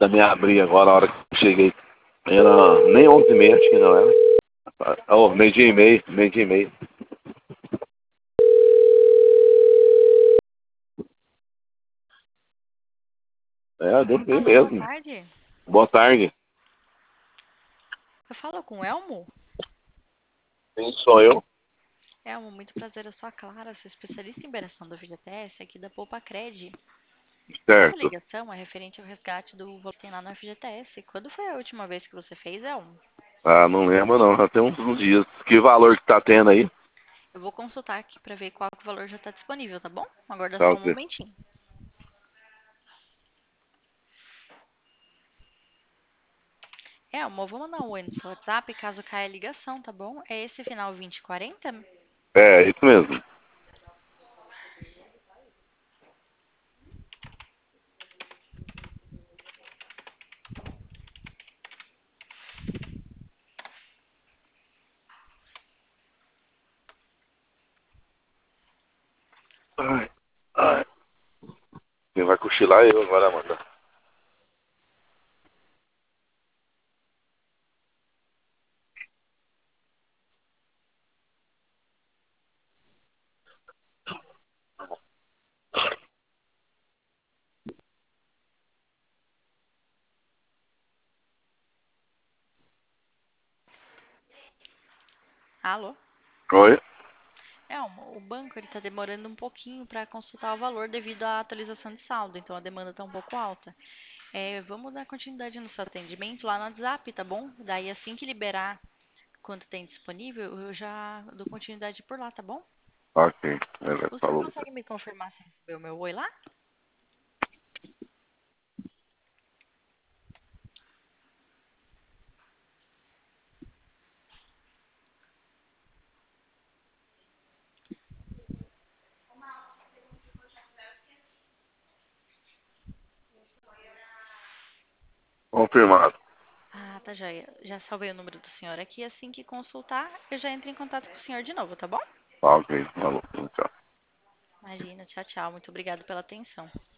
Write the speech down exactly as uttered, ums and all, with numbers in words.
Também abri agora, a hora que eu cheguei. Era nem onze e meia, acho que não era. Oh, meio-dia e meio, meio-dia e meio. É, dormi Alô, boa mesmo. tarde. Boa tarde. Eu falo com o Elmo? Quem sou eu? Elmo, muito prazer, eu sou a Clara, sou especialista em operação do F G T S aqui da Poupa Cred. Essa Certo. ligação é referente ao resgate do valor que tem lá no F G T S. Quando foi a última vez que você fez, Elmo? Ah, não lembro não, já tem uns, uns dias. Que valor que tá tendo aí? Eu vou consultar aqui para ver qual que o valor já está disponível, tá bom? Aguarda Tá só um ok. momentinho. Elmo, eu vou mandar um oi no seu WhatsApp caso caia a ligação, tá bom? É esse final vinte e quarenta? É, isso mesmo. Ai, ai. Quem vai cochilar é eu agora, Amanda. Alô? Oi? Elmo, o banco ele está demorando um pouquinho para consultar o valor devido à atualização de saldo, então a demanda está um pouco alta. É, vamos dar continuidade no seu atendimento lá no WhatsApp, tá bom? Daí assim que liberar quanto tem disponível, eu já dou continuidade por lá, tá bom? Ok, beleza, O senhor falou. consegue me confirmar se recebeu meu oi lá? Confirmado. Ah, tá joia. Já salvei o número do senhor aqui. Assim que consultar, eu já entro em contato com o senhor de novo, tá bom? Tá ok, falou. Tchau. Imagina, tchau, tchau. Muito obrigado pela atenção.